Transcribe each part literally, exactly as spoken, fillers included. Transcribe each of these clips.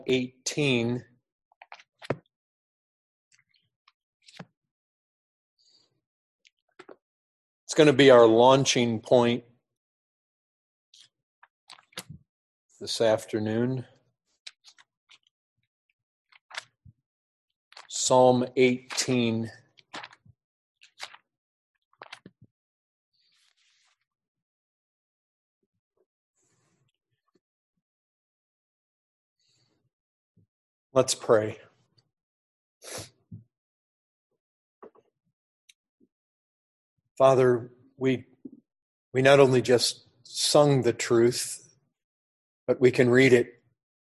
eighteen. It's going to be our launching point this afternoon. Psalm eighteen. Let's pray. Father, we we not only just sung the truth, but we can read it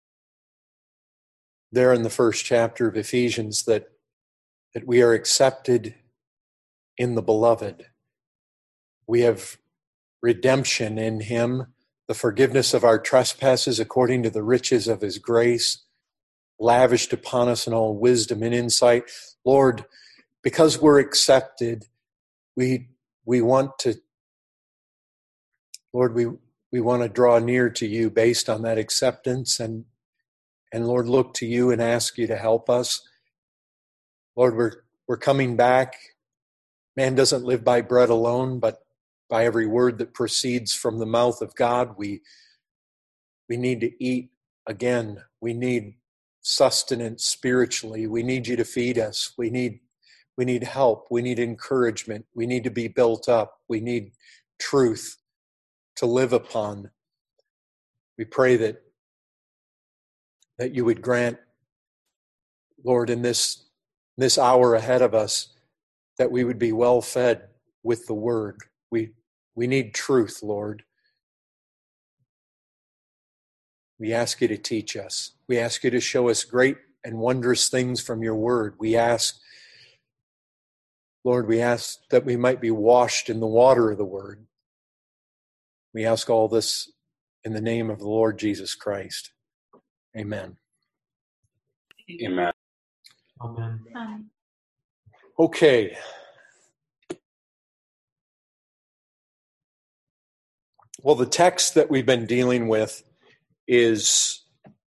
there in the first chapter of Ephesians that, that we are accepted in the Beloved. We have redemption in Him, the forgiveness of our trespasses according to the riches of His grace, lavished upon us in all wisdom and insight. Lord, because we're accepted, we we want to, Lord, we, we want to draw near to you based on that acceptance and, and Lord, look to you and ask you to help us. Lord, we're we're coming back. Man doesn't live by bread alone, but by every word that proceeds from the mouth of God. We we need to eat again. We need sustenance spiritually. We need you to feed us. We need we need help. We need encouragement. We need to be built up. We need truth to live upon. We pray that that you would grant, Lord, in this this hour ahead of us, that we would be well fed with the word. We we need truth, Lord. We ask you to teach us. We ask you to show us great and wondrous things from your word. We ask, Lord, we ask that we might be washed in the water of the word. We ask all this in the name of the Lord Jesus Christ. Amen. Amen. Amen. Um, Okay. Well, the text that we've been dealing with is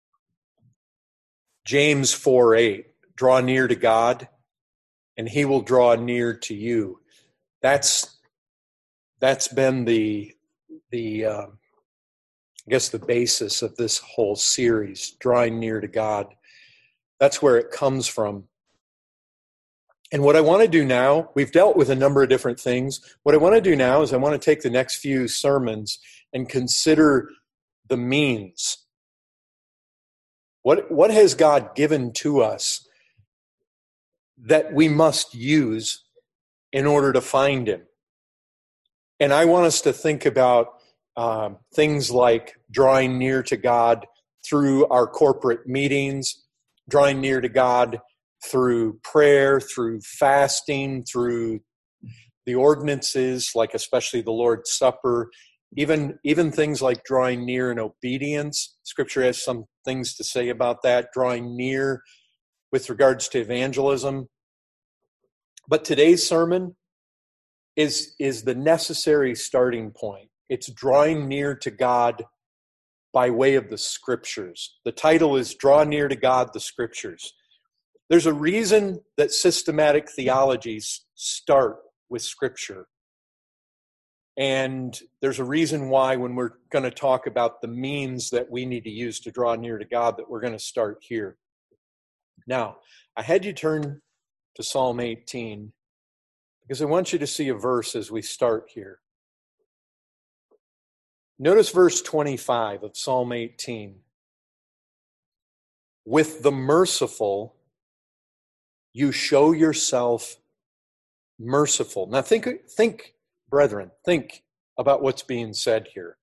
James four eight. Draw near to God, and he will draw near to you. That's that's been the the uh, I guess the basis of this whole series, drawing near to God. That's where it comes from. And what I want to do now, we've dealt with a number of different things. What I want to do now is I want to take the next few sermons and consider the means. What, what has God given to us that we must use in order to find Him? And I want us to think about um, things like drawing near to God through our corporate meetings, drawing near to God through prayer, through fasting, through the ordinances, like especially the Lord's Supper, even, even things like drawing near in obedience. Scripture has some things to say about that, drawing near with regards to evangelism. But today's sermon is, is the necessary starting point. It's drawing near to God by way of the Scriptures. The title is Draw Near to God, the Scriptures. There's a reason that systematic theologies start with Scripture. And there's a reason why when we're going to talk about the means that we need to use to draw near to God, that we're going to start here. Now, I had you turn to Psalm eighteen because I want you to see a verse as we start here. Notice verse twenty-five of Psalm eighteen. With the merciful, you show yourself merciful. Now think, think, brethren, think about what's being said here.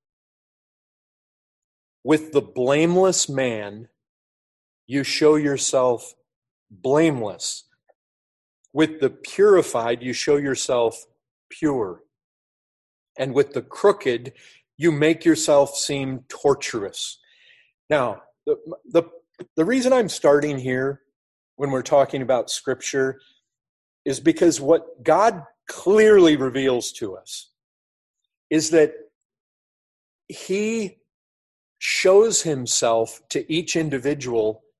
With the blameless man, you show yourself blameless. With the purified, you show yourself pure. And with the crooked, you make yourself seem tortuous. Now, the, the, the reason I'm starting here when we're talking about Scripture is because what God clearly reveals to us is that He shows Himself to each individual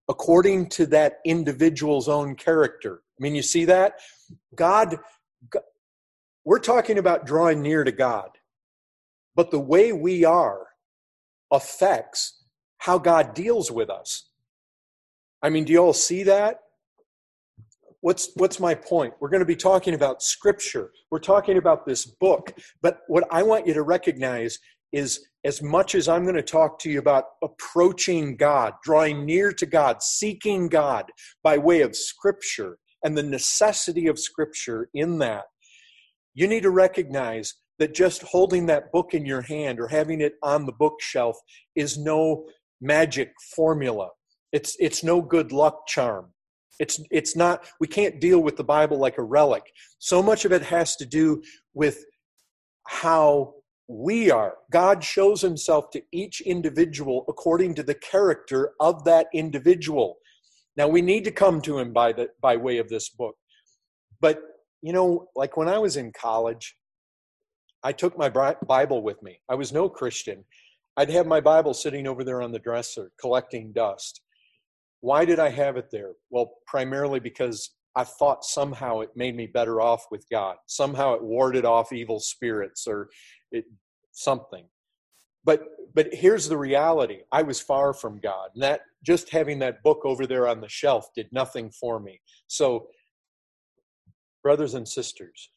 according to that individual's own character. I mean, you see that? God, God, we're talking about drawing near to God, but the way we are affects how God deals with us. I mean, do you all see that? What's what's my point? We're going to be talking about Scripture. We're talking about this book. But what I want you to recognize is, as much as I'm going to talk to you about approaching God, drawing near to God, seeking God by way of Scripture and the necessity of Scripture in that, you need to recognize that just holding that book in your hand or having it on the bookshelf is no magic formula. It's it's no good luck charm. It's it's not, we can't deal with the Bible like a relic. So much of it has to do with how we are. God shows himself to each individual according to the character of that individual. Now, we need to come to him by the by way of this book. But, you know, like when I was in college, I took my Bible with me. I was no Christian. I'd have my Bible sitting over there on the dresser collecting dust. Why did I have it there? Well, primarily because I thought somehow it made me better off with God. Somehow it warded off evil spirits or it, something. But but here's the reality. I was far from God. And that just having that book over there on the shelf did nothing for me. So, brothers and sisters,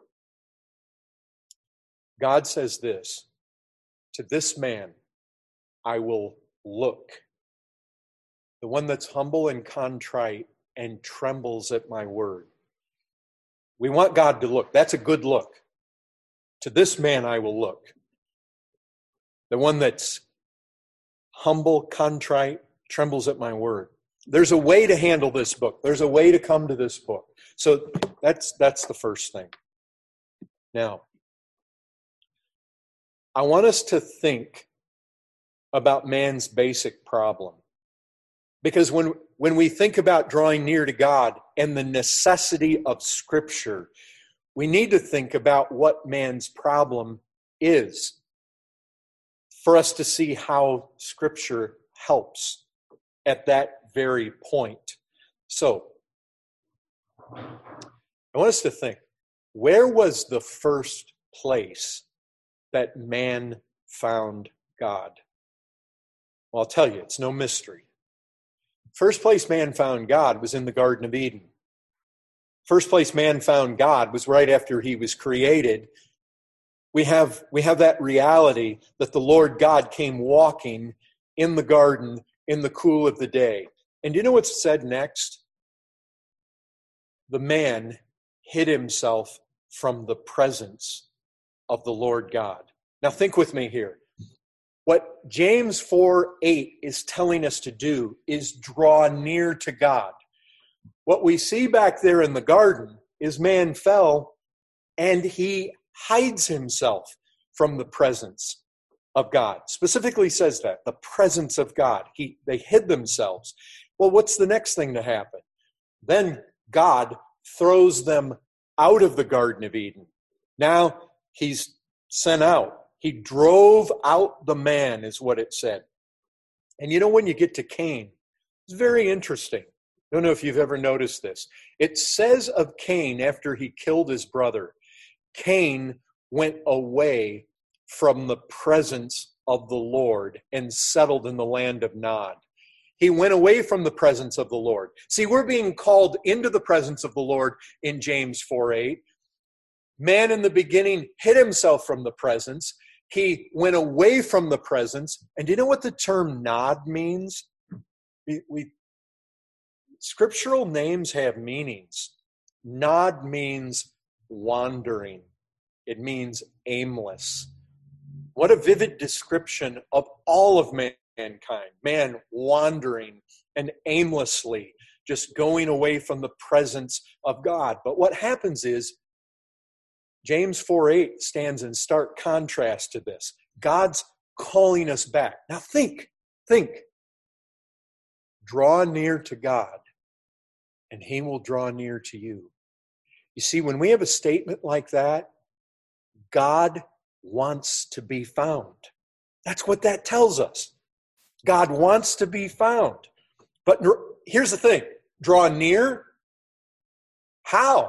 God says this, to this man I will look. The one that's humble and contrite and trembles at my word. We want God to look. That's a good look. To this man I will look. The one that's humble, contrite, trembles at my word. There's a way to handle this book. There's a way to come to this book. So that's that's the first thing. Now, I want us to think about man's basic problem. Because when, when we think about drawing near to God and the necessity of Scripture, we need to think about what man's problem is for us to see how Scripture helps at that very point. So, I want us to think, where was the first place that man found God? Well, I'll tell you, it's no mystery. First place man found God was in the Garden of Eden. First place man found God was right after he was created. We have, we have that reality that the Lord God came walking in the garden in the cool of the day. And do you know what's said next? The man hid himself from the presence of the Lord God. Now think with me here. What James four eight is telling us to do is draw near to God. What we see back there in the garden is man fell and he hides himself from the presence of God. Specifically says that, the presence of God. He, they hid themselves. Well, what's the next thing to happen? Then God throws them out of the Garden of Eden. Now he's sent out. He drove out the man, is what it said. And you know, when you get to Cain, it's very interesting. I don't know if you've ever noticed this. It says of Cain, after he killed his brother, Cain went away from the presence of the Lord and settled in the land of Nod. He went away from the presence of the Lord. See, we're being called into the presence of the Lord in James four eight. Man in the beginning hid himself from the presence. He went away from the presence. And do you know what the term Nod means? We, we scriptural names have meanings. Nod means wandering. It means aimless. What a vivid description of all of mankind. Man wandering and aimlessly, just going away from the presence of God. But what happens is, James four eight stands in stark contrast to this. God's calling us back. Now think, think. Draw near to God, and he will draw near to you. You see, when we have a statement like that, God wants to be found. That's what that tells us. God wants to be found. But here's the thing. Draw near? How?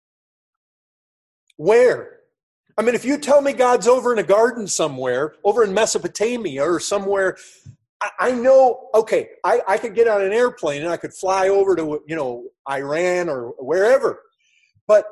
Where? I mean, if you tell me God's over in a garden somewhere, over in Mesopotamia or somewhere, I, I know, okay, I, I could get on an airplane and I could fly over to, you know, Iran or wherever. But,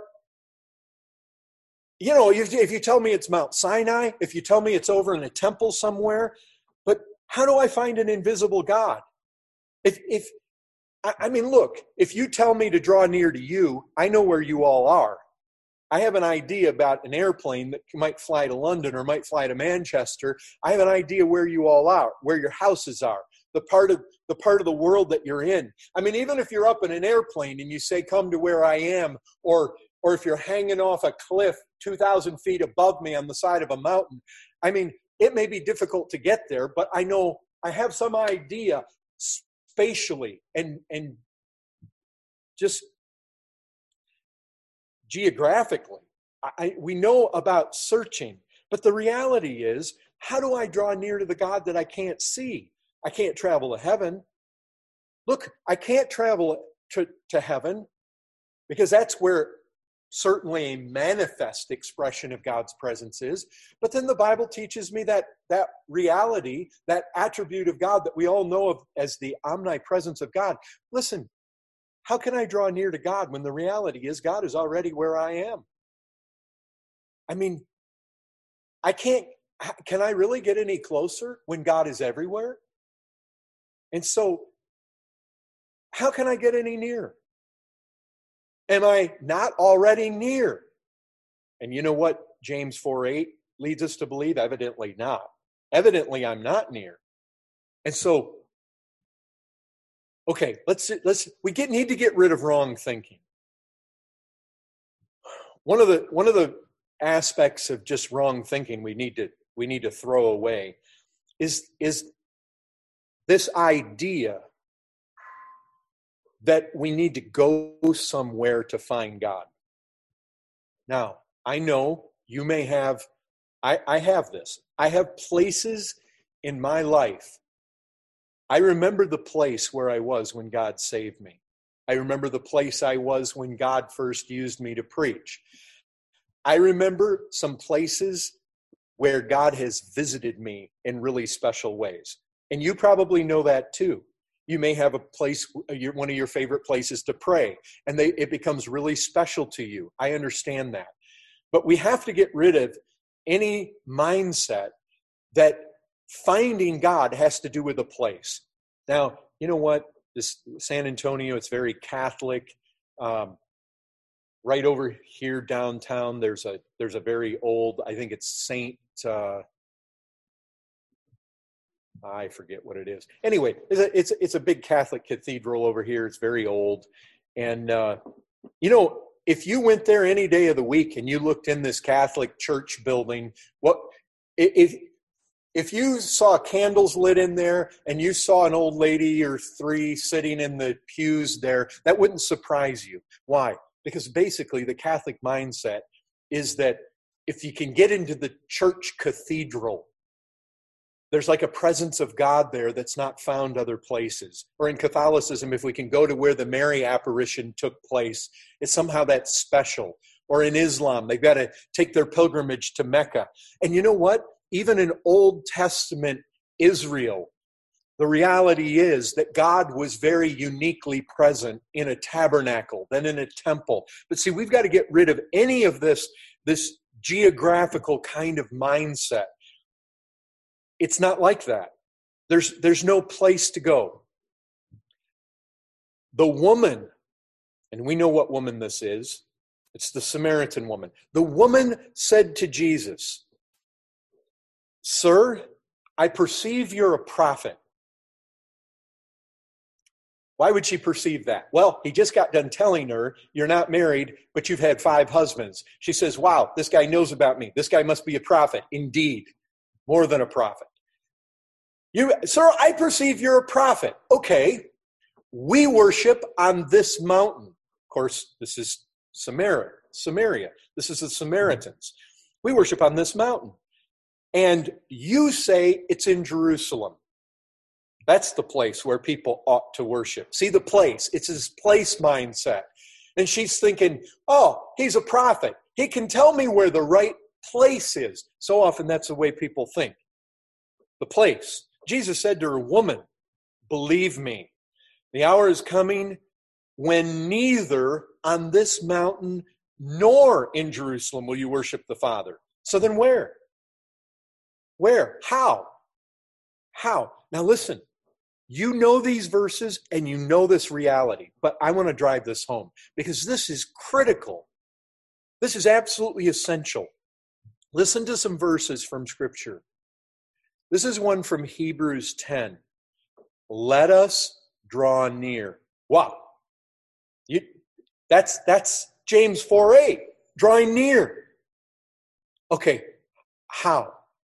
you know, if, if you tell me it's Mount Sinai, if you tell me it's over in a temple somewhere, but how do I find an invisible God? If, if I, I mean, look, if you tell me to draw near to you, I know where you all are. I have an idea about an airplane that might fly to London or might fly to Manchester. I have an idea where you all are, where your houses are, the part of the part of the world that you're in. I mean, even if you're up in an airplane and you say, come to where I am, or or if you're hanging off a cliff two thousand feet above me on the side of a mountain, I mean, it may be difficult to get there, but I know I have some idea spatially and and just geographically. I, we know about searching, but the reality is, how do I draw near to the God that I can't see? I can't travel to heaven. Look, I can't travel to, to heaven because that's where certainly a manifest expression of God's presence is. But then the Bible teaches me that that reality, that attribute of God that we all know of as the omnipresence of God. Listen, how can I draw near to God when the reality is God is already where I am? I mean, I can't, can I really get any closer when God is everywhere? And so, how can I get any nearer? Am I not already near? And you know what James four eight leads us to believe? Evidently not. Evidently, I'm not near. And so, okay, let's let's we get need to get rid of wrong thinking. One of the one of the aspects of just wrong thinking we need to we need to throw away is is this idea that we need to go somewhere to find God. Now, I know you may have I, I have this. I have places in my life. I remember the place where I was when God saved me. I remember the place I was when God first used me to preach. I remember some places where God has visited me in really special ways. And you probably know that too. You may have a place, one of your favorite places to pray, and they, it becomes really special to you. I understand that. But we have to get rid of any mindset that finding God has to do with a place. Now, you know what? This San Antonio, it's very Catholic. Um, right over here downtown, there's a there's a very old, I think it's Saint, uh, I forget what it is. Anyway, it's a, it's, it's a big Catholic cathedral over here. It's very old. And, uh, you know, if you went there any day of the week and you looked in this Catholic church building, what if if you saw candles lit in there and you saw an old lady or three sitting in the pews there, that wouldn't surprise you. Why? Because basically the Catholic mindset is that if you can get into the church cathedral, there's like a presence of God there that's not found other places. Or in Catholicism, if we can go to where the Mary apparition took place, it's somehow that's special. Or in Islam, they've got to take their pilgrimage to Mecca. And you know what? Even in Old Testament Israel, the reality is that God was very uniquely present in a tabernacle, then in a temple. But see, we've got to get rid of any of this, this geographical kind of mindset. It's not like that. There's, there's no place to go. The woman, and we know what woman this is, it's the Samaritan woman. The woman said to Jesus, "Sir, I perceive you're a prophet." Why would she perceive that? Well, he just got done telling her, you're not married, but you've had five husbands. She says, wow, this guy knows about me. This guy must be a prophet. Indeed, more than a prophet. You, sir, I perceive you're a prophet. Okay, we worship on this mountain. Of course, this is Samaria. Samaria. This is the Samaritans. We worship on this mountain. And you say it's in Jerusalem. That's the place where people ought to worship. See, the place, it's his place mindset. And she's thinking, oh, he's a prophet. He can tell me where the right place is. So often that's the way people think. The place. Jesus said to her, woman, believe me, the hour is coming when neither on this mountain nor in Jerusalem will you worship the Father. So then where? Where? How? How? Now listen, you know these verses and you know this reality, but I want to drive this home because this is critical. This is absolutely essential. Listen to some verses from Scripture. This is one from Hebrews ten. Let us draw near. Wow. You, that's, that's James four eight, drawing near. Okay, how?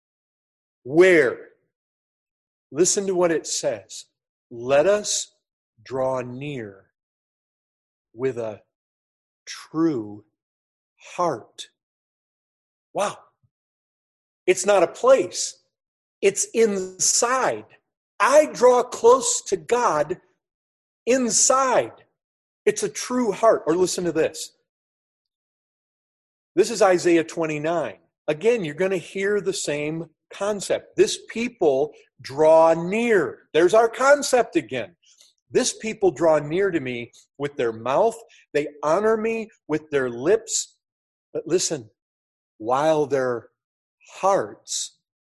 Where? Listen to what it says. Let us draw near with a true heart. Wow. It's not a place. It's inside. I draw close to God inside. It's a true heart. Or listen to this. This is Isaiah twenty-nine. Again, you're going to hear the same concept. This people draw near. There's our concept again. This people draw near to me with their mouth. They honor me with their lips. But listen, while their hearts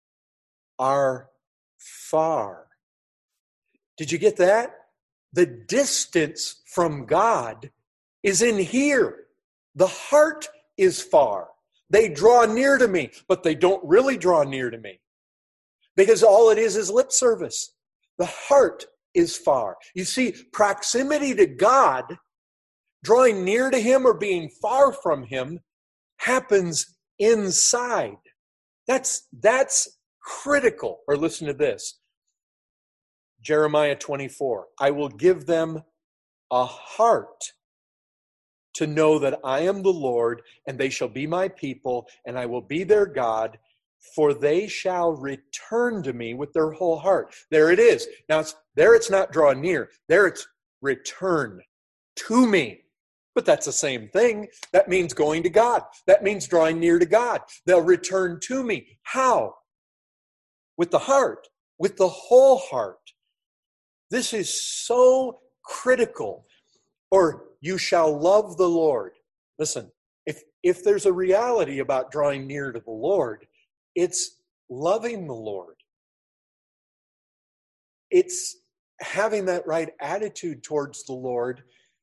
are far. Did you get that? The distance from God is in here. The heart is far. They draw near to me, but they don't really draw near to me. Because all it is is lip service. The heart is far. You see, proximity to God, drawing near to Him or being far from Him, happens inside. That's, that's critical. Or listen to this. Jeremiah twenty-four. I will give them a heart to know that I am the Lord, and they shall be my people, and I will be their God, for they shall return to me with their whole heart. There it is. Now, it's, there it's not draw near. There it's return to me. But that's the same thing. That means going to God. That means drawing near to God. They'll return to me. How? With the heart, with the whole heart. This is so critical. Or you shall love the Lord. Listen, if, if there's a reality about drawing near to the Lord, it's loving the Lord. It's having that right attitude towards the Lord.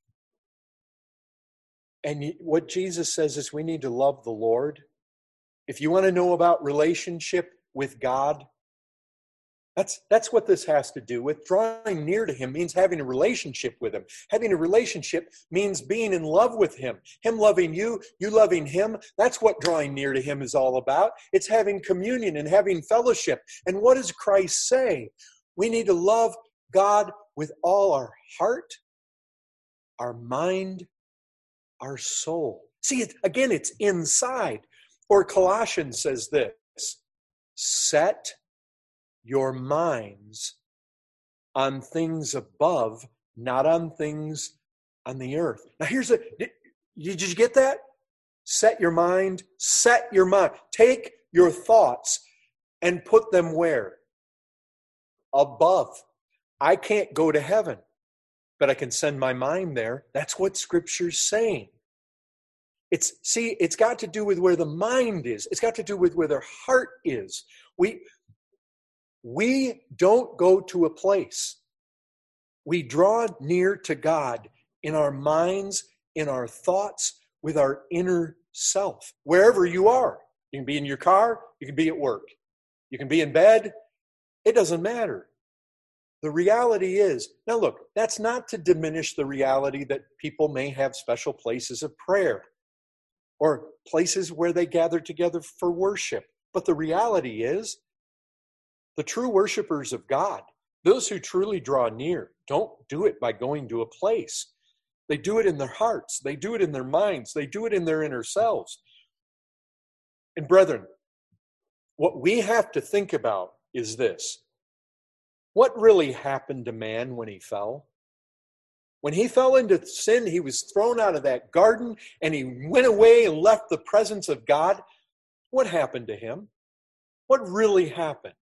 And what Jesus says is we need to love the Lord. If you want to know about relationship with God, That's that's what this has to do with. Drawing near to Him means having a relationship with Him. Having a relationship means being in love with Him. Him loving you, you loving Him. That's what drawing near to Him is all about. It's having communion and having fellowship. And what does Christ say? We need to love God with all our heart, our mind, our soul. See, it, again, it's inside. Or Colossians says this, set your minds on things above, not on things on the earth. Now here's a, did, did you get that? Set your mind, set your mind. Take your thoughts and put them where? Above. I can't go to heaven, but I can send my mind there. That's what Scripture's saying. It's, see, it's got to do with where the mind is. It's got to do with where their heart is. We, We don't go to a place. We draw near to God in our minds, in our thoughts, with our inner self, wherever you are. You can be in your car, you can be at work, you can be in bed, it doesn't matter. The reality is, now look, that's not to diminish the reality that people may have special places of prayer or places where they gather together for worship. But the reality is, the true worshipers of God, those who truly draw near, don't do it by going to a place. They do it in their hearts. They do it in their minds. They do it in their inner selves. And brethren, what we have to think about is this. What really happened to man when he fell? When he fell into sin, he was thrown out of that garden and he went away and left the presence of God. What happened to him? What really happened?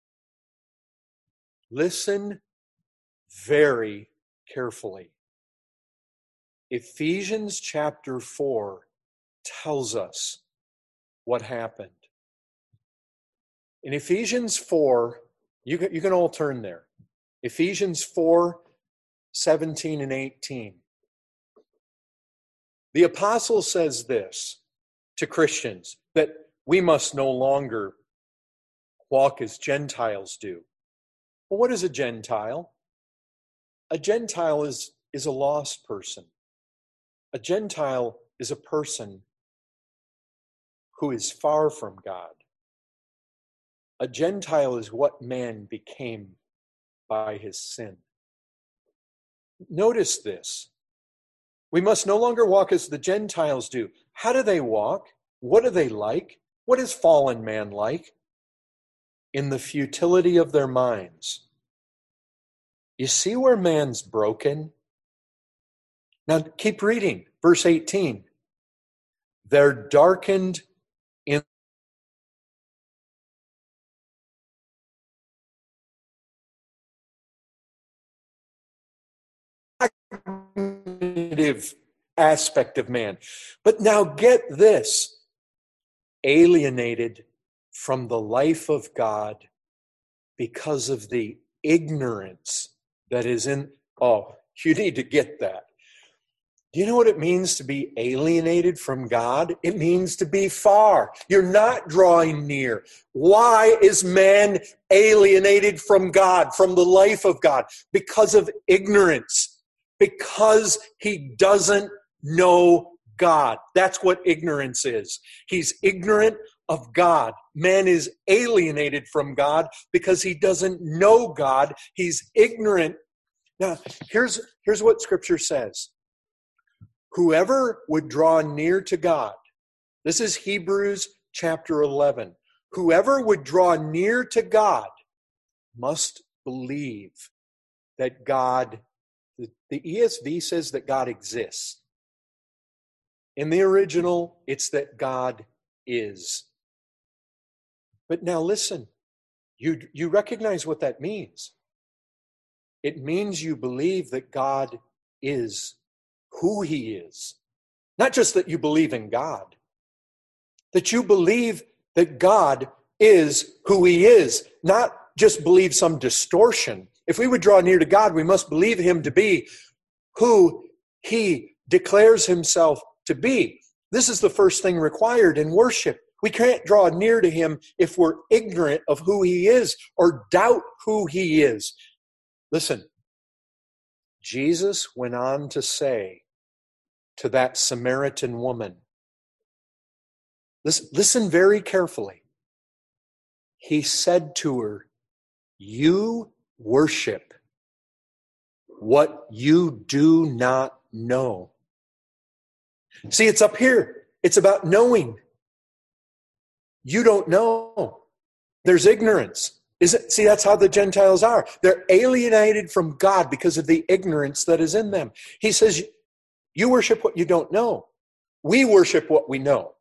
Listen very carefully. Ephesians chapter four tells us what happened. In Ephesians four, you can, you can all turn there. Ephesians four, seventeen and eighteen. The apostle says this to Christians, that we must no longer walk as Gentiles do. Well, what is a Gentile? A Gentile is, is a lost person. A Gentile is a person who is far from God. A Gentile is what man became by his sin. Notice this. We must no longer walk as the Gentiles do. How do they walk? What are they like? What is fallen man like? In the futility of their minds. You see where man's broken? Now keep reading. Verse eighteen. They're darkened in cognitive aspect of man. But now get this. Alienated from the life of God because of the ignorance that is in... Oh, you need to get that. Do you know what it means to be alienated from God? It means to be far. You're not drawing near. Why is man alienated from God, from the life of God? Because of ignorance. Because he doesn't know God. That's what ignorance is. He's ignorant of God. Man is alienated from God because he doesn't know God. He's ignorant. Now, here's, here's what Scripture says. Whoever would draw near to God, this is Hebrews chapter eleven. Whoever would draw near to God must believe that God, the, the E S V says that God exists. In the original, it's that God is. But now listen, you, you recognize what that means. It means you believe that God is who he is. Not just that you believe in God, that you believe that God is who he is, not just believe some distortion. If we would draw near to God, we must believe him to be who he declares himself to be. This is the first thing required in worship. We can't draw near to him if we're ignorant of who he is or doubt who he is. Listen, Jesus went on to say to that Samaritan woman, listen, listen very carefully. He said to her, you worship what you do not know. See, it's up here. It's about knowing. You don't know. There's ignorance. Is it? See, that's how the Gentiles are. They're alienated from God because of the ignorance that is in them. He says, you worship what you don't know. We worship what we know.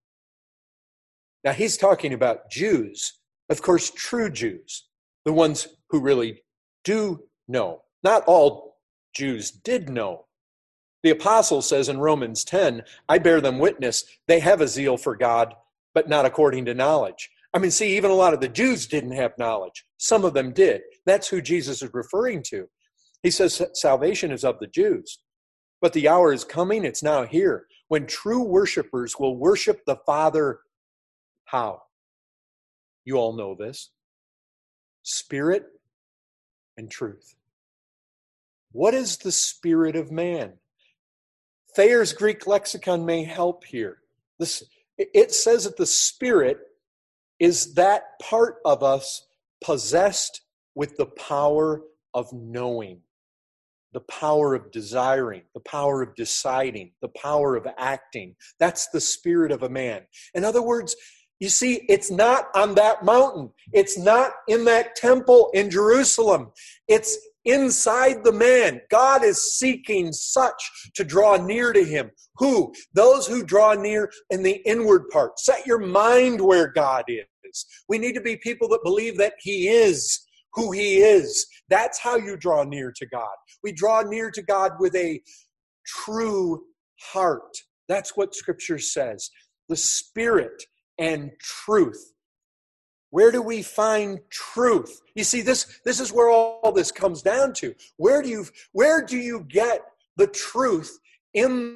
Now, he's talking about Jews, of course, true Jews, the ones who really do know. Not all Jews did know. The apostle says in Romans ten, I bear them witness, they have a zeal for God, but not according to knowledge. I mean, see, even a lot of the Jews didn't have knowledge. Some of them did. That's who Jesus is referring to. He says salvation is of the Jews. But the hour is coming, it's now here, when true worshipers will worship the Father. How? You all know this. Spirit and truth. What is the spirit of man? Thayer's Greek lexicon may help here. This, it says that the spirit is that part of us possessed with the power of knowing, the power of desiring, the power of deciding, the power of acting. That's the spirit of a man. In other words, You see, it's not on that mountain. It's not in that temple in Jerusalem. It's inside the man. God is seeking such to draw near to him. Who? Those who draw near in the inward part. Set your mind where God is. We need to be people that believe that he is who he is. That's how you draw near to God. We draw near to God with a true heart. That's what Scripture says. The Spirit and truth. Where do we find truth? You see, this, this is where all this comes down to. Where do you, where do you get the truth in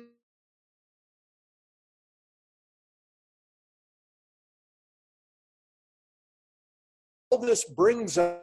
all this brings us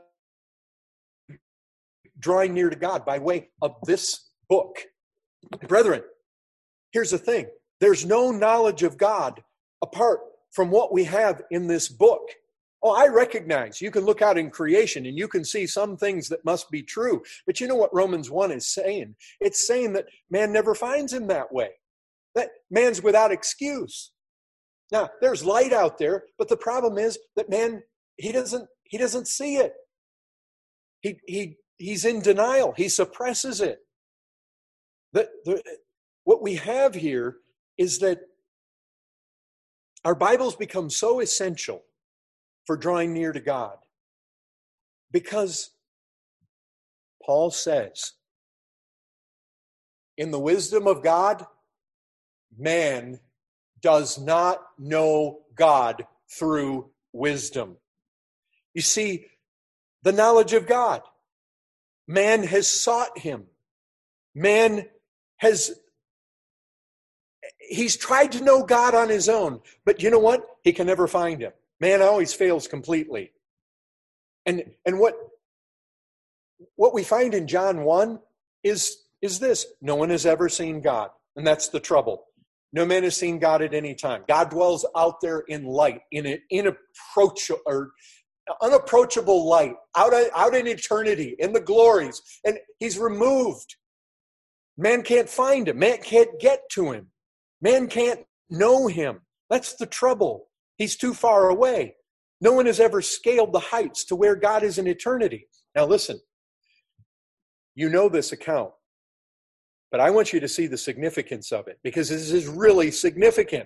drawing near to God by way of this book. Brethren, here's the thing. There's no knowledge of God apart from what we have in this book. Oh, I recognize you can look out in creation and you can see some things that must be true. But you know what Romans one is saying? It's saying that man never finds him that way. That man's without excuse. Now, there's light out there, but the problem is that man, he doesn't, he doesn't see it. He, he, he's in denial. He suppresses it. The, the, what we have here is that our Bibles become so essential for drawing near to God because Paul says, in the wisdom of God, man does not know God through wisdom. You see, the knowledge of God, man has sought him. Man has He's tried to know God on his own, but you know what? He can never find him. Man always fails completely. And and what what we find in John one is, is this. No one has ever seen God, and that's the trouble. No man has seen God at any time. God dwells out there in light, in an inapproachable or unapproachable light, out, out in eternity, in the glories, and he's removed. Man can't find him. Man can't get to him. Man can't know him. That's the trouble. He's too far away. No one has ever scaled the heights to where God is in eternity. Now listen, you know this account, but I want you to see the significance of it because this is really significant.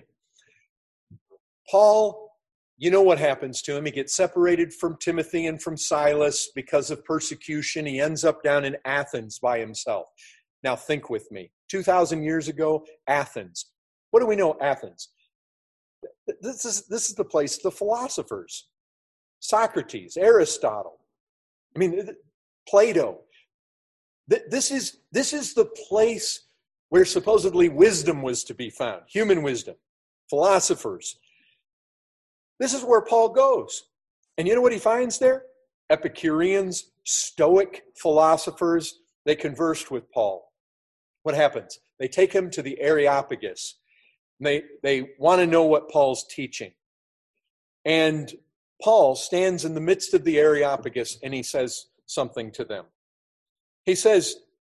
Paul, you know what happens to him. He gets separated from Timothy and from Silas because of persecution. He ends up down in Athens by himself. Now think with me. two thousand years ago, Athens. What do we know Athens? This is, this is the place of the philosophers. Socrates, Aristotle. I mean, Plato. This is, this is the place where supposedly wisdom was to be found. Human wisdom. Philosophers. This is where Paul goes. And you know what he finds there? Epicureans, Stoic philosophers. They conversed with Paul. What happens? They take him to the Areopagus. They, they want to know what Paul's teaching. And Paul stands in the midst of the Areopagus and he says something to them. He says,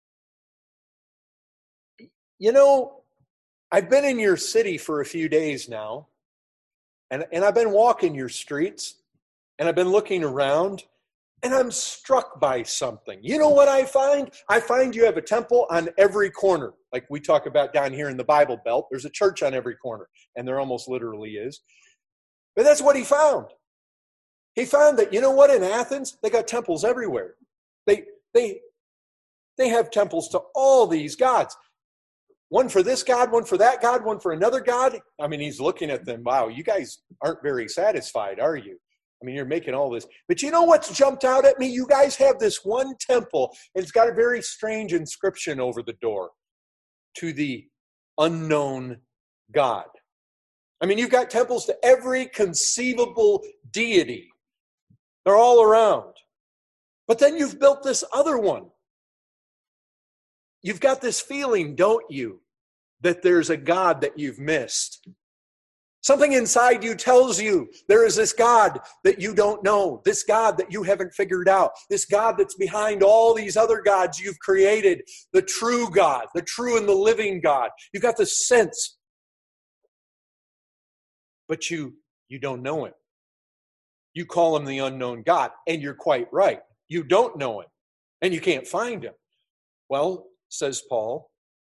you know, I've been in your city for a few days now, and, and I've been walking your streets, and I've been looking around, and I'm struck by something. You know what I find? I find you have a temple on every corner. Like we talk about down here in the Bible Belt, there's a church on every corner, and there almost literally is. But that's what he found. He found that, you know what, in Athens, they got temples everywhere. They they they have temples to all these gods. One for this god, one for that god, one for another god. I mean, he's looking at them. Wow, you guys aren't very satisfied, are you? I mean, you're making all this. But you know what's jumped out at me? You guys have this one temple, and it's got a very strange inscription over the door. To the unknown God. I mean, you've got temples to every conceivable deity. They're all around. But then you've built this other one. You've got this feeling, don't you, that there's a God that you've missed. Something inside you tells you there is this God that you don't know, this God that you haven't figured out, this God that's behind all these other gods you've created, the true God, the true and the living God. You've got this sense. But you, You don't know him. You call him the unknown God, and you're quite right. You don't know him, and you can't find him. Well, says Paul,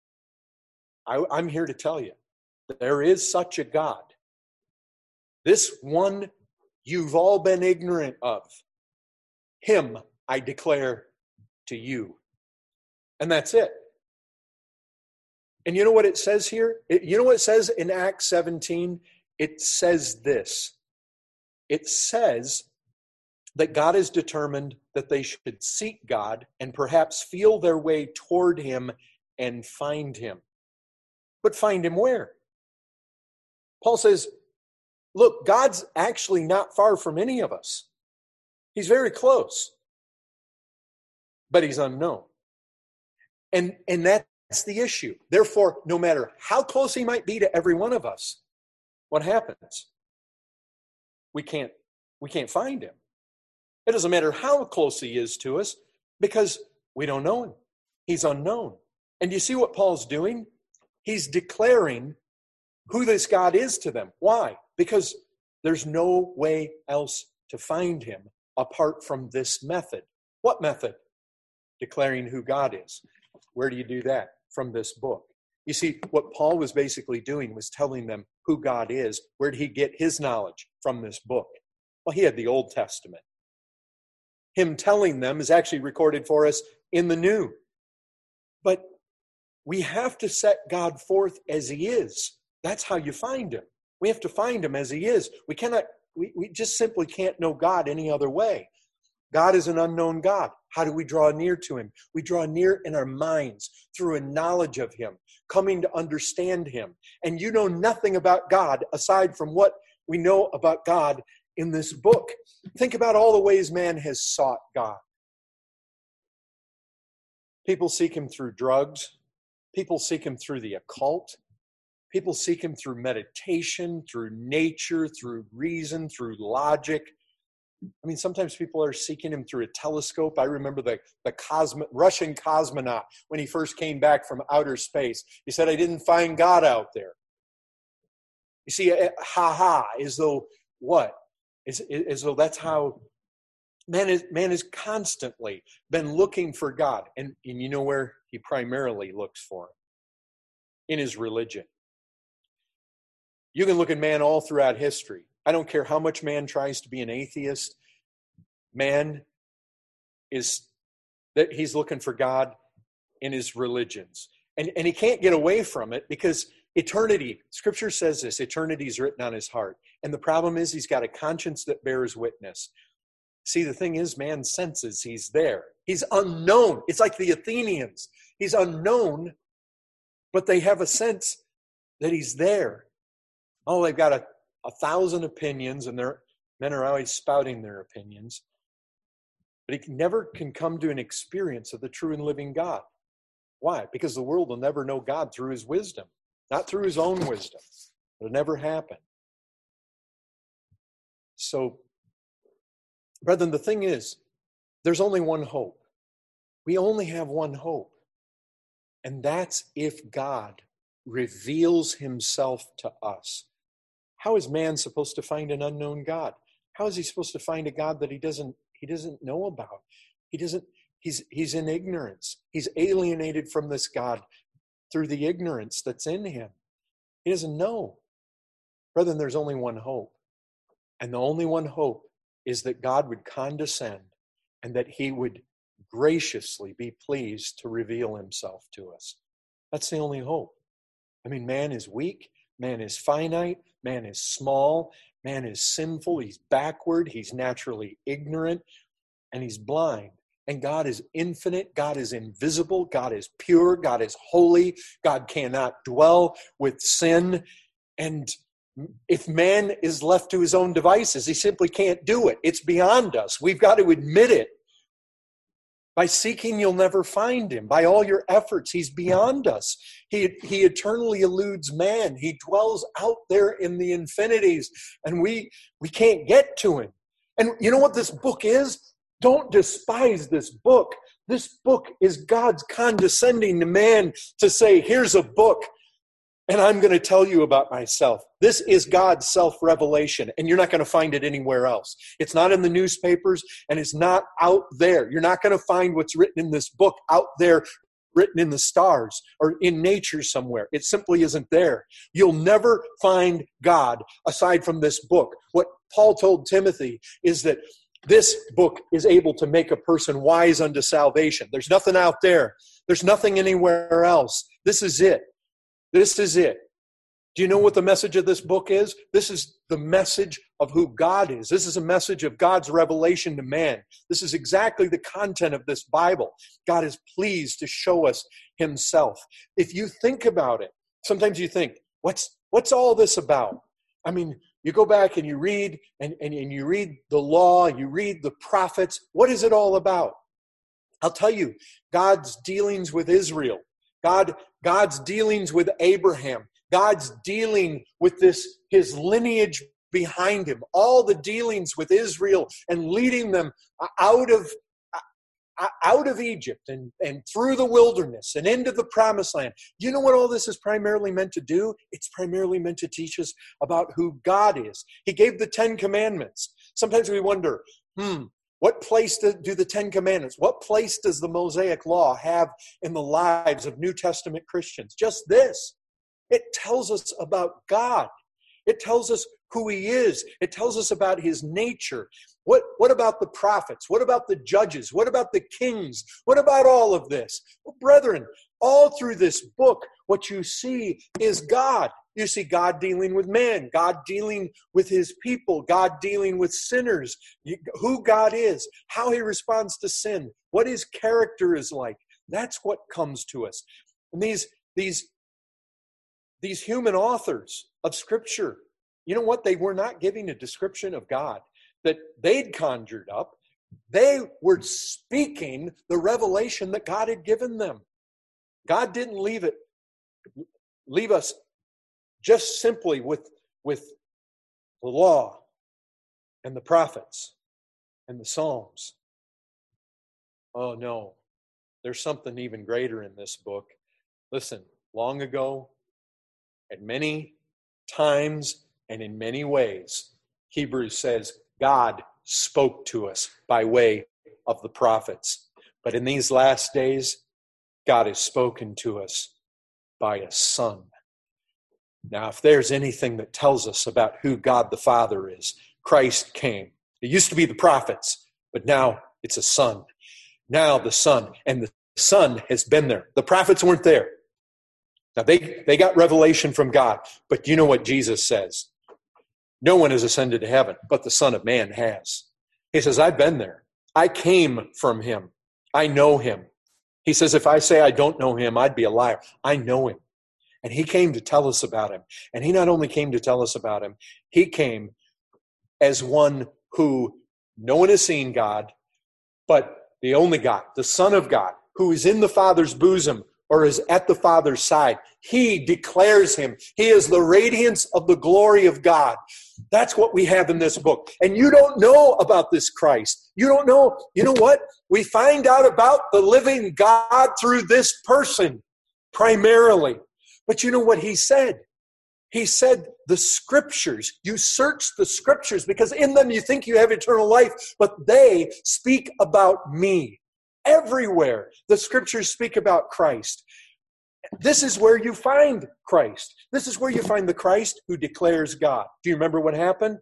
I, I'm here to tell you, that there is such a God. This one you've all been ignorant of. Him I declare to you. And that's it. And you know what it says here? It, you know what it says in Acts seventeen? It says this. It says that God is determined that they should seek God and perhaps feel their way toward him and find him. But find him where? Paul says, look, God's actually not far from any of us. He's very close. But he's unknown. And, and that's the issue. Therefore, no matter how close he might be to every one of us, what happens? We can't, we can't find him. It doesn't matter how close he is to us because we don't know him. He's unknown. And you see what Paul's doing? He's declaring who this God is to them. Why? Because there's no way else to find him apart from this method. What method? Declaring who God is. Where do you do that? From this book. You see, what Paul was basically doing was telling them who God is. Where did he get his knowledge? From this book. Well, he had the Old Testament. Him telling them is actually recorded for us in the New. But we have to set God forth as he is. That's how you find him. We have to find him as he is. We cannot, we, we just simply can't know God any other way. God is an unknown God. How do we draw near to him? We draw near in our minds through a knowledge of him, coming to understand him. And you know nothing about God aside from what we know about God in this book. Think about all the ways man has sought God. People seek him through drugs. People seek him through the occult. People seek him through meditation, through nature, through reason, through logic. I mean, sometimes people are seeking him through a telescope. I remember the, the cosmo, Russian cosmonaut when he first came back from outer space. He said, I didn't find God out there. You see, ha-ha, as though what? As, as though that's how man is, man has constantly been looking for God. And, and you know where he primarily looks for him? In his religion. You can look at man all throughout history. I don't care how much man tries to be an atheist. Man is that he's looking for God in his religions. And, and he can't get away from it because eternity, Scripture says this, eternity is written on his heart. And the problem is he's got a conscience that bears witness. See, the thing is, man senses he's there. He's unknown. It's like the Athenians. He's unknown, but they have a sense that he's there. Oh, they've got a, a thousand opinions, and their men are always spouting their opinions. But he never can come to an experience of the true and living God. Why? Because the world will never know God through his wisdom, not through his own wisdom. It'll never happen. So, brethren, the thing is, there's only one hope. We only have one hope. And that's if God reveals himself to us. How is man supposed to find an unknown God? How is he supposed to find a God that he doesn't he doesn't know about? He doesn't he's he's in ignorance. He's alienated from this God through the ignorance that's in him. He doesn't know. Brethren, there's only one hope. And the only one hope is that God would condescend and that he would graciously be pleased to reveal himself to us. That's the only hope. I mean, man is weak. Man is finite. Man is small. Man is sinful. He's backward. He's naturally ignorant. And he's blind. And God is infinite. God is invisible. God is pure. God is holy. God cannot dwell with sin. And if man is left to his own devices, he simply can't do it. It's beyond us. We've got to admit it. By seeking, you'll never find him. By all your efforts, he's beyond us. He, he eternally eludes man. He dwells out there in the infinities, and we, we can't get to him. And you know what this book is? Don't despise this book. This book is God's condescending to man to say, here's a book And I'm going to tell you about myself. This is God's self-revelation, and you're not going to find it anywhere else. It's not in the newspapers, and it's not out there. You're not going to find what's written in this book out there, written in the stars or in nature somewhere. It simply isn't there. You'll never find God aside from this book. What Paul told Timothy is that this book is able to make a person wise unto salvation. There's nothing out there. There's nothing anywhere else. This is it. This is it. Do you know what the message of this book is? This is the message of who God is. This is a message of God's revelation to man. This is exactly the content of this Bible. God is pleased to show us himself. If you think about it, sometimes you think, what's what's all this about? I mean, you go back and you read, and, and, and you read the law, you read the prophets. What is it all about? I'll tell you, God's dealings with Israel. God, God's dealings with Abraham. God's dealing with this, his lineage behind him. All the dealings with Israel and leading them out of, out of Egypt and, and through the wilderness and into the promised land. You know what all this is primarily meant to do? It's primarily meant to teach us about who God is. He gave the Ten Commandments. Sometimes we wonder, hmm, what place do, do the Ten Commandments, what place does the Mosaic Law have in the lives of New Testament Christians? Just this. It tells us about God. It tells us who he is. It tells us about his nature. What, what about the prophets? What about the judges? What about the kings? What about all of this? Well, brethren, all through this book, what you see is God. You see God dealing with man, God dealing with his people, God dealing with sinners, who God is, how he responds to sin, what his character is like. That's what comes to us. And these, these, these human authors of Scripture, you know what? They were not giving a description of God that they'd conjured up. They were speaking the revelation that God had given them. God didn't leave it, leave us just simply with, with the law and the prophets and the Psalms. Oh no, there's something even greater in this book. Listen, long ago, at many times and in many ways, Hebrews says God spoke to us by way of the prophets. But in these last days, God has spoken to us by a Son. Now, if there's anything that tells us about who God the Father is, Christ came. It used to be the prophets, but now it's a Son. Now the Son, and the Son has been there. The prophets weren't there. Now, they, they got revelation from God, but you know what Jesus says? No one has ascended to heaven, but the Son of Man has. He says, I've been there. I came from him. I know him. He says, if I say I don't know him, I'd be a liar. I know him. And he came to tell us about him. And he not only came to tell us about him, he came as one who no one has seen God, but the only God, the Son of God, who is in the Father's bosom or is at the Father's side. He declares him. He is the radiance of the glory of God. That's what we have in this book. And you don't know about this Christ. You don't know. You know what? We find out about the living God through this person, primarily. But you know what he said? He said the Scriptures. You search the Scriptures because in them you think you have eternal life, but they speak about me. Everywhere the Scriptures speak about Christ. This is where you find Christ. This is where you find the Christ who declares God. Do you remember what happened?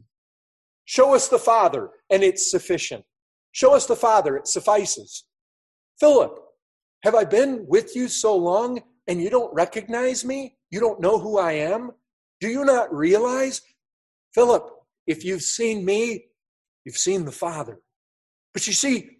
Show us the Father, and it's sufficient. Show us the Father, it suffices. Philip, have I been with you so long and you don't recognize me? You don't know who I am? Do you not realize? Philip, if you've seen me, you've seen the Father. But you see,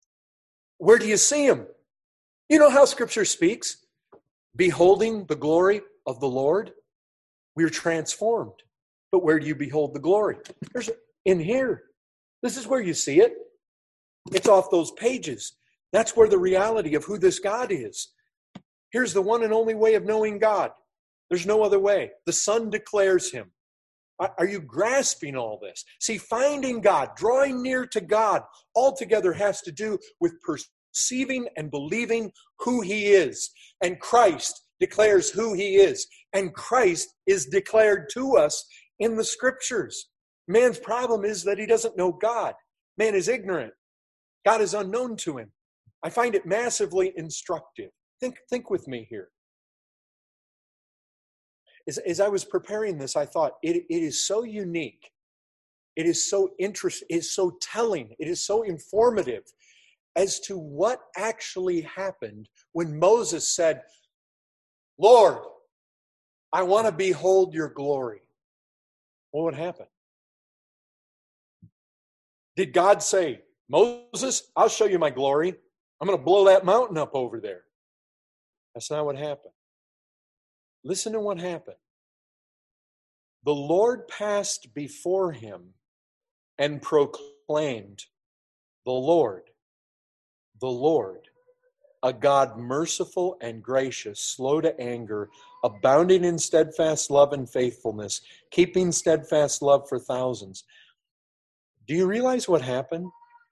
where do you see him? You know how Scripture speaks? Beholding the glory of the Lord, we're transformed. But where do you behold the glory? There's in here. This is where you see it. It's off those pages. That's where the reality of who this God is. Here's the one and only way of knowing God. There's no other way. The Son declares him. Are you grasping all this? See, finding God, drawing near to God, altogether has to do with perceiving and believing who he is. And Christ declares who he is. And Christ is declared to us in the Scriptures. Man's problem is that he doesn't know God. Man is ignorant. God is unknown to him. I find it massively instructive. Think, think with me here. As, as I was preparing this, I thought, it, it is so unique. It is so interesting. It is so telling. It is so informative as to what actually happened when Moses said, Lord, I want to behold your glory. What would happen? Did God say, Moses, I'll show you my glory. I'm going to blow that mountain up over there. That's not what happened. Listen to what happened. The Lord passed before him and proclaimed, the Lord, the Lord, a God merciful and gracious, slow to anger, abounding in steadfast love and faithfulness, keeping steadfast love for thousands. Do you realize what happened?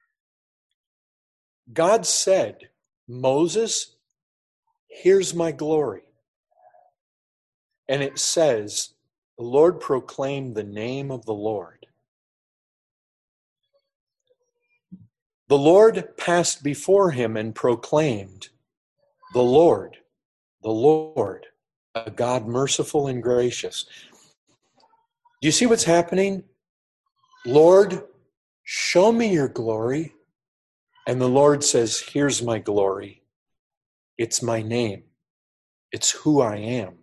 God said, Moses, here's my glory. And it says, the Lord proclaimed the name of the Lord. The Lord passed before him and proclaimed, the Lord, the Lord, a God merciful and gracious. Do you see what's happening? Lord, show me your glory. And the Lord says, here's my glory. It's my name. It's who I am.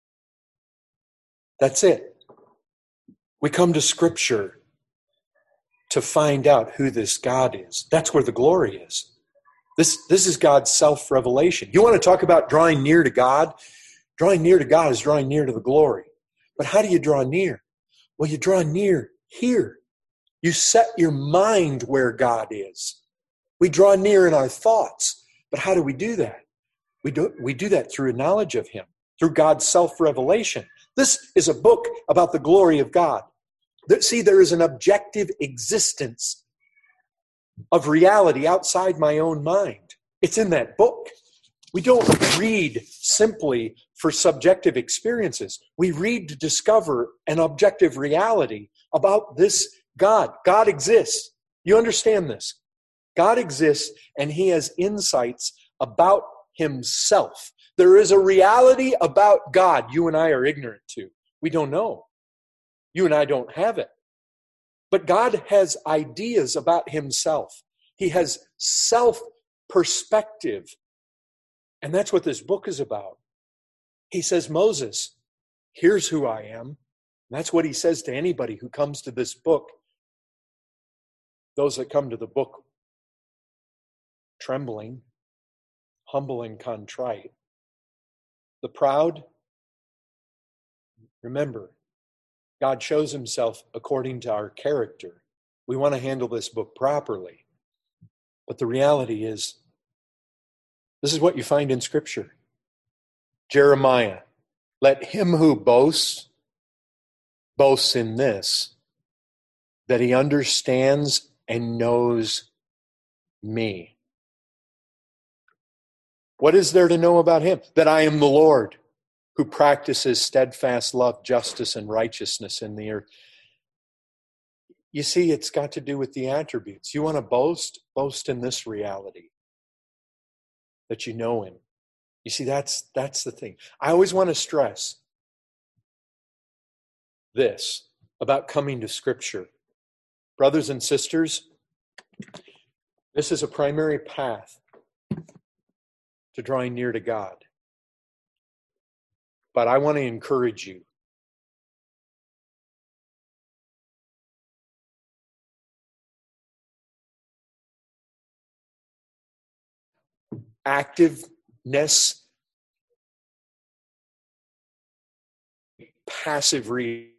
That's it. We come to Scripture to find out who this God is. That's where the glory is. This, this is God's self-revelation. You want to talk about drawing near to God? Drawing near to God is drawing near to the glory. But how do you draw near? Well, you draw near here. You set your mind where God is. We draw near in our thoughts. But how do we do that? We do, we do that through a knowledge of Him, through God's self-revelation. This is a book about the glory of God. See, there is an objective existence of reality outside my own mind. It's in that book. We don't read simply for subjective experiences. We read to discover an objective reality about this God. God exists. You understand this? God exists, and He has insights about Himself. There is a reality about God you and I are ignorant to. We don't know. You and I don't have it. But God has ideas about Himself. He has self-perspective. And that's what this book is about. He says, Moses, here's who I am. And that's what He says to anybody who comes to this book. Those that come to the book trembling, humble and contrite. The proud, remember, God shows Himself according to our character. We want to handle this book properly. But the reality is, this is what you find in Scripture. Jeremiah, let him who boasts, boasts in this, that he understands and knows me. What is there to know about Him? That I am the Lord, who practices steadfast love, justice, and righteousness in the earth. You see, it's got to do with the attributes. You want to boast? Boast in this reality, that you know Him. You see, that's, that's the thing. I always want to stress this about coming to Scripture. Brothers and sisters, this is a primary path to drawing near to God. But I want to encourage you. Activeness, passive reading.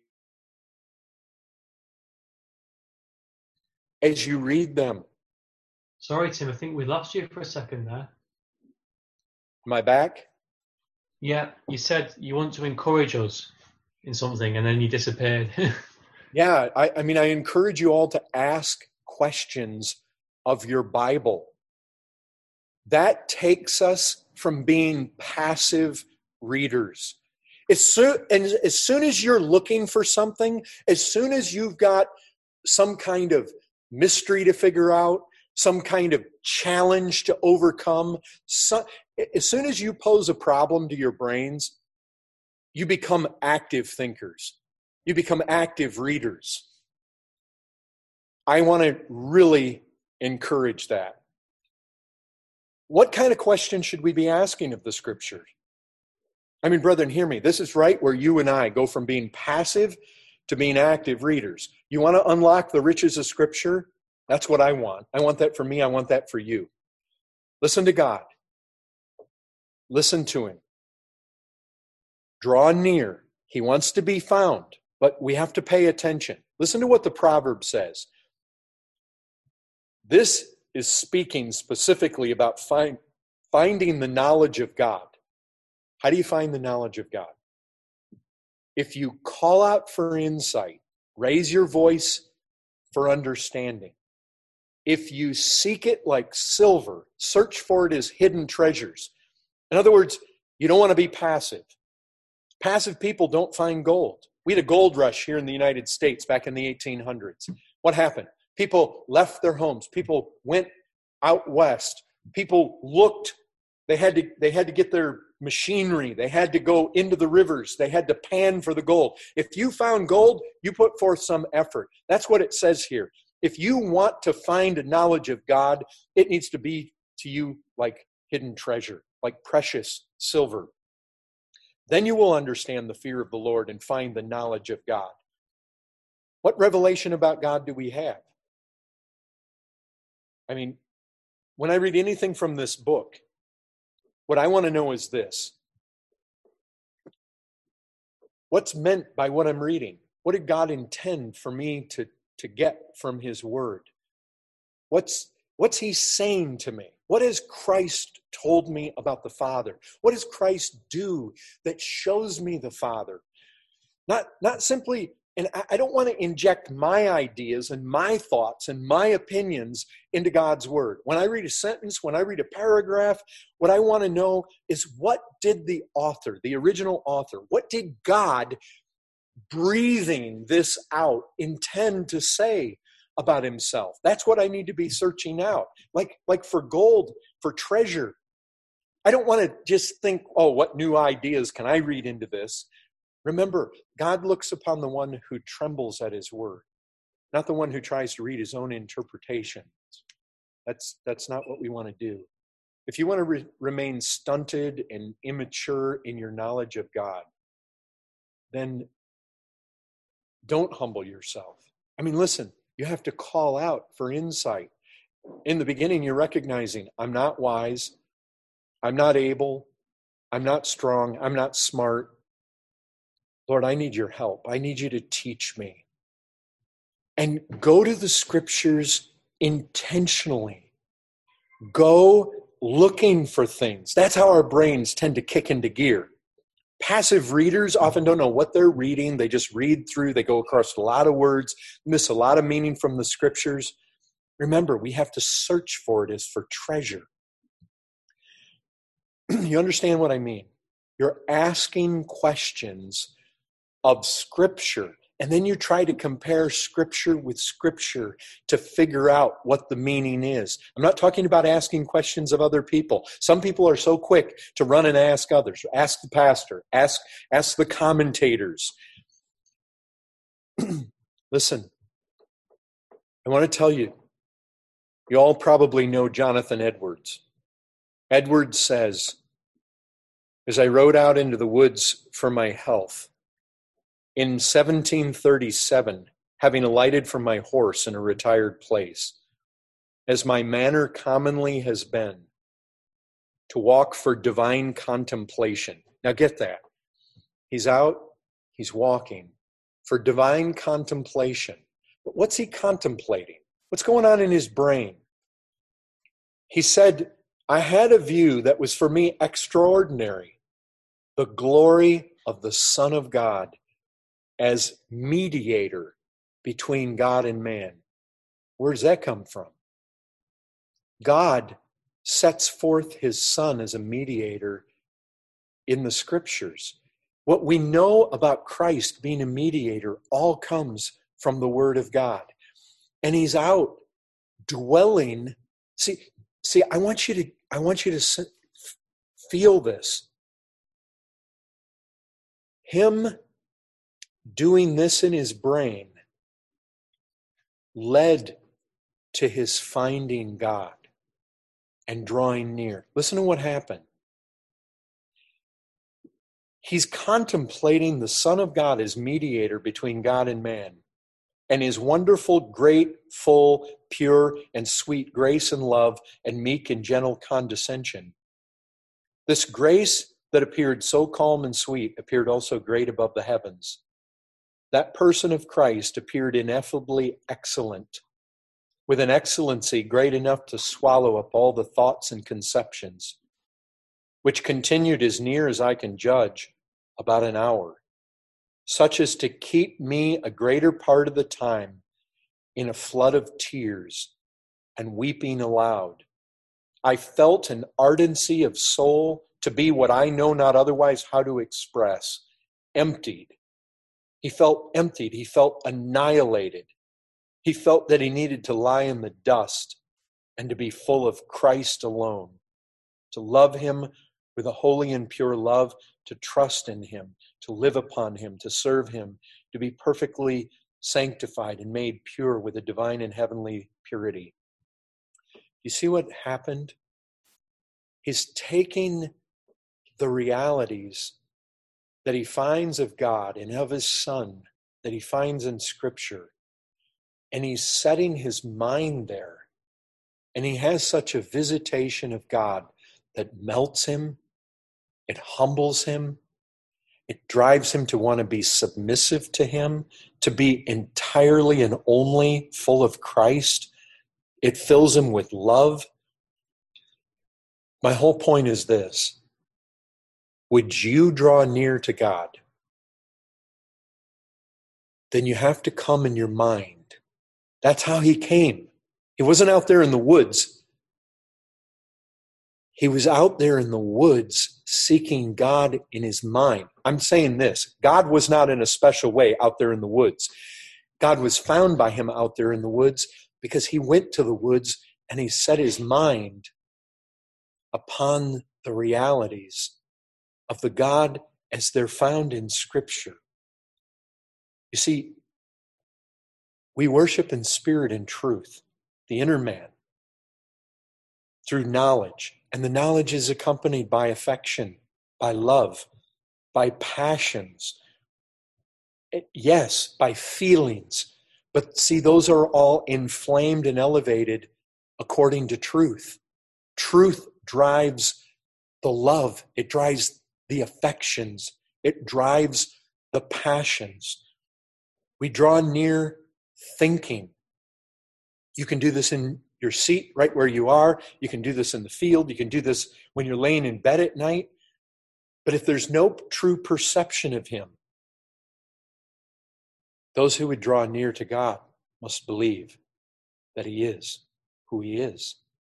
As you read them. Sorry, Tim, I think we lost you for a second there. Am I back? Yeah, you said you want to encourage us in something, and then you disappeared. Yeah, I, I mean, I encourage you all to ask questions of your Bible. That takes us from being passive readers. As soon, and as soon as you're looking for something, as soon as you've got some kind of mystery to figure out, some kind of challenge to overcome, so, as soon as you pose a problem to your brains, you become active thinkers. You become active readers. I want to really encourage that. What kind of questions should we be asking of the Scriptures? I mean, brethren, hear me. This is right where you and I go from being passive to being active readers. You want to unlock the riches of Scripture? That's what I want. I want that for me. I want that for you. Listen to God. Listen to Him. Draw near. He wants to be found, but we have to pay attention. Listen to what the proverb says. This is speaking specifically about find, finding the knowledge of God. How do you find the knowledge of God? If you call out for insight, raise your voice for understanding. If you seek it like silver, search for it as hidden treasures. In other words, you don't want to be passive. Passive people don't find gold. We had a gold rush here in the United States back in the eighteen hundreds. What happened? People left their homes. People went out west. People looked. They had to, they had to get their machinery. They had to go into the rivers. They had to pan for the gold. If you found gold, you put forth some effort. That's what it says here. If you want to find a knowledge of God, it needs to be to you like hidden treasure, like precious silver. Then you will understand the fear of the Lord and find the knowledge of God. What revelation about God do we have? I mean, when I read anything from this book, what I want to know is this. What's meant by what I'm reading? What did God intend for me to, to get from His Word? What's, what's He saying to me? What has Christ told me about the Father? What does Christ do that shows me the Father? Not, not simply, and I don't want to inject my ideas and my thoughts and my opinions into God's Word. When I read a sentence, when I read a paragraph, what I want to know is, what did the author, the original author, what did God, breathing this out, intend to say about Himself? That's what I need to be searching out. Like, like for gold, for treasure. I don't want to just think, oh, what new ideas can I read into this? Remember, God looks upon the one who trembles at His word, not the one who tries to read his own interpretations. That's, that's not what we want to do. If you want to re- remain stunted and immature in your knowledge of God, then don't humble yourself. I mean, listen, you have to call out for insight. In the beginning, you're recognizing, I'm not wise, I'm not able, I'm not strong, I'm not smart. Lord, I need your help. I need you to teach me. And go to the Scriptures intentionally. Go looking for things. That's how our brains tend to kick into gear. Passive readers often don't know what they're reading. They just read through. They go across a lot of words, miss a lot of meaning from the Scriptures. Remember, we have to search for it as for treasure. You understand what I mean? You're asking questions of Scripture, and then you try to compare Scripture with Scripture to figure out what the meaning is. I'm not talking about asking questions of other people. Some people are so quick to run and ask others. Ask the pastor. Ask, ask the commentators. Listen, I want to tell you, you all probably know Jonathan Edwards. Edwards says, as I rode out into the woods for my health, in seventeen thirty-seven, having alighted from my horse in a retired place, as my manner commonly has been, to walk for divine contemplation. Now get that. He's out, he's walking for divine contemplation. But what's he contemplating? What's going on in his brain? He said, I had a view that was for me extraordinary. The glory of the Son of God as mediator between God and man. Where does that come from? God sets forth His Son as a mediator in the Scriptures. What we know about Christ being a mediator all comes from the Word of God. And he's out dwelling. See, see, I want you to, I want you to feel this. Him doing this in his brain led to his finding God and drawing near. Listen to what happened. He's contemplating the Son of God as mediator between God and man, and his wonderful, great, full, pure, and sweet grace and love and meek and gentle condescension. This grace that appeared so calm and sweet appeared also great above the heavens. That person of Christ appeared ineffably excellent, with an excellency great enough to swallow up all the thoughts and conceptions, which continued as near as I can judge about an hour, such as to keep me a greater part of the time in a flood of tears and weeping aloud. I felt an ardency of soul to be what I know not otherwise how to express, emptied. He felt emptied. He felt annihilated. He felt that he needed to lie in the dust and to be full of Christ alone, to love him with a holy and pure love, to trust in him, to live upon him, to serve him, to be perfectly sanctified and made pure with a divine and heavenly purity. You see what happened? He's taking the realities that he finds of God and of his Son, that he finds in Scripture, and he's setting his mind there. And he has such a visitation of God that melts him, it humbles him, it drives him to want to be submissive to him, to be entirely and only full of Christ. It fills him with love. My whole point is this. Would you draw near to God? Then you have to come in your mind. That's how he came. He wasn't out there in the woods. He was out there in the woods seeking God in his mind. I'm saying this. God was not in a special way out there in the woods. God was found by him out there in the woods because he went to the woods and he set his mind upon the realities of the God as they're found in Scripture. You see, we worship in spirit and truth, the inner man, through knowledge. And the knowledge is accompanied by affection, by love, by passions. Yes, by feelings. But see, those are all inflamed and elevated according to truth. Truth drives the love. It drives the affections. It drives the passions. We draw near thinking. You can do this in your seat right where you are. You can do this in the field. You can do this when you're laying in bed at night. But if there's no true perception of him, those who would draw near to God must believe that he is who he is.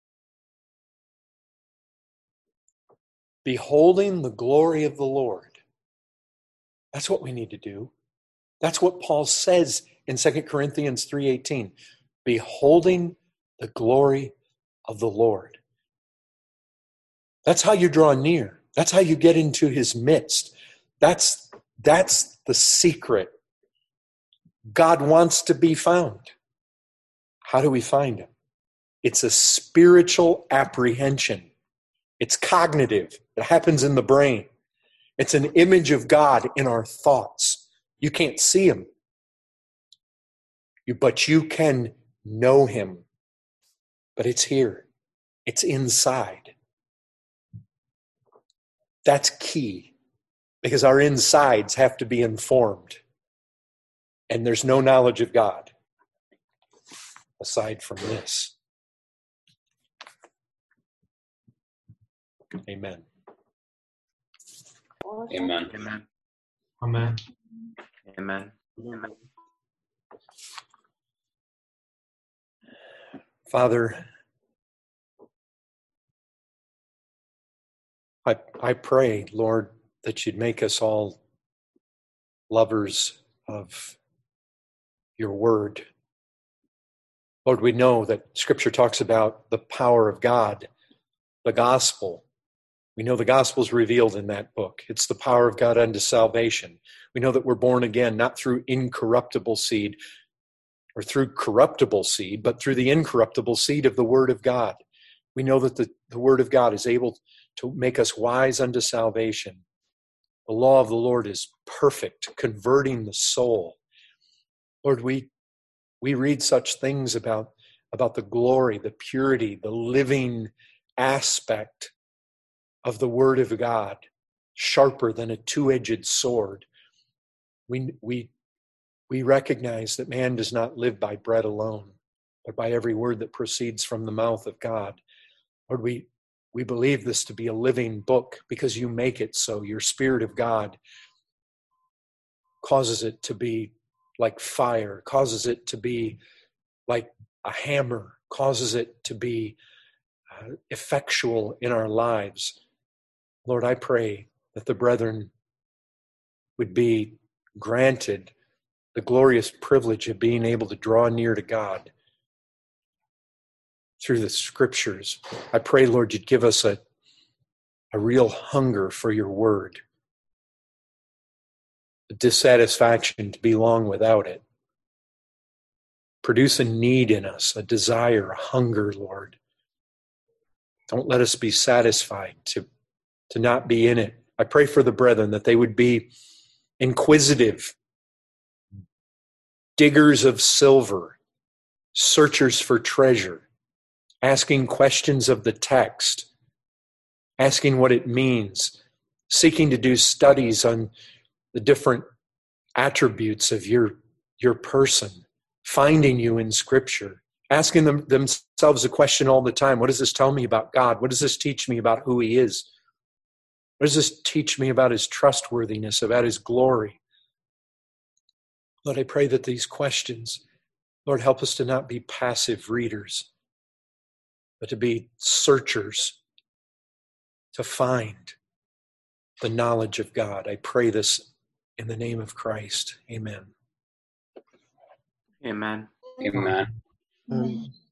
Beholding the glory of the Lord. That's what we need to do. That's what Paul says in Second Corinthians three eighteen. Beholding the glory of the Lord. That's how you draw near. That's how you get into his midst. That's, that's the secret. God wants to be found. How do we find him? It's a spiritual apprehension. It's cognitive. It happens in the brain. It's an image of God in our thoughts. You can't see him, you, but you can know him. But it's here. It's inside. That's key, because our insides have to be informed. And there's no knowledge of God aside from this. Amen. Amen. Amen. Amen. Amen. Amen. Father, I, I pray, Lord, that you'd make us all lovers of your word. Lord, we know that Scripture talks about the power of God, the gospel. We know the gospel is revealed in that book. It's the power of God unto salvation. We know that we're born again, not through incorruptible seed or through corruptible seed, but through the incorruptible seed of the word of God. We know that the, the word of God is able to make us wise unto salvation. The law of the Lord is perfect, converting the soul. Lord, we we read such things about, about the glory, the purity, the living aspect of the word of God, sharper than a two-edged sword. We, we, we recognize that man does not live by bread alone, but by every word that proceeds from the mouth of God. Lord, we, we believe this to be a living book because you make it so. Your Spirit of God causes it to be like fire, causes it to be like a hammer, causes it to be uh, effectual in our lives. Lord, I pray that the brethren would be granted the glorious privilege of being able to draw near to God through the Scriptures. I pray, Lord, you'd give us a, a real hunger for your word, a dissatisfaction to be long without it. Produce a need in us, a desire, a hunger, Lord. Don't let us be satisfied to, to not be in it. I pray for the brethren that they would be inquisitive, diggers of silver, searchers for treasure, asking questions of the text, asking what it means, seeking to do studies on the different attributes of your, your person, finding you in Scripture, asking them, themselves a question all the time. What does this tell me about God? What does this teach me about who he is? What does this teach me about his trustworthiness, about his glory? Lord, I pray that these questions, Lord, help us to not be passive readers, but to be searchers, to find the knowledge of God. I pray this in the name of Christ. Amen. Amen. Amen. Um,